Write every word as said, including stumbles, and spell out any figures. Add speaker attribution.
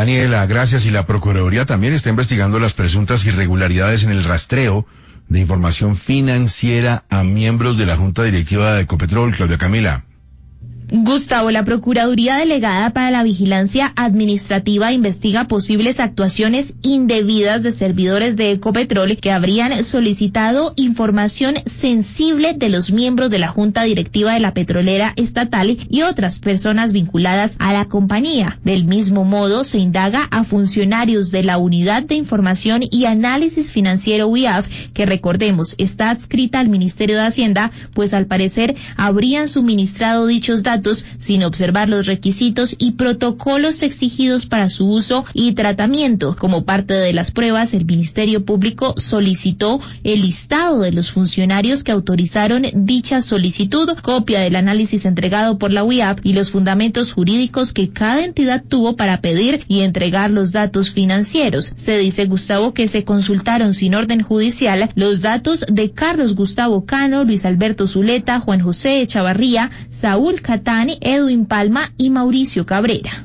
Speaker 1: Daniela, gracias. Y la Procuraduría también está investigando las presuntas irregularidades en el rastreo de información financiera a miembros de la Junta Directiva de Ecopetrol. Claudia Camila.
Speaker 2: Gustavo, la Procuraduría Delegada para la Vigilancia Administrativa investiga posibles actuaciones indebidas de servidores de Ecopetrol que habrían solicitado información sensible de los miembros de la Junta Directiva de la Petrolera Estatal y otras personas vinculadas a la compañía. Del mismo modo, se indaga a funcionarios de la Unidad de Información y Análisis Financiero U I A F, que recordemos está adscrita al Ministerio de Hacienda, pues al parecer habrían suministrado dichos datos sin observar los requisitos y protocolos exigidos para su uso y tratamiento. Como parte de las pruebas, el Ministerio Público solicitó el listado de los funcionarios que autorizaron dicha solicitud, copia del análisis entregado por la U I A F y los fundamentos jurídicos que cada entidad tuvo para pedir y entregar los datos financieros. Se dice, Gustavo, que se consultaron sin orden judicial los datos de Carlos Gustavo Cano, Luis Alberto Zuleta, Juan José Echavarría, Saúl Catani, Edwin Palma y Mauricio Cabrera.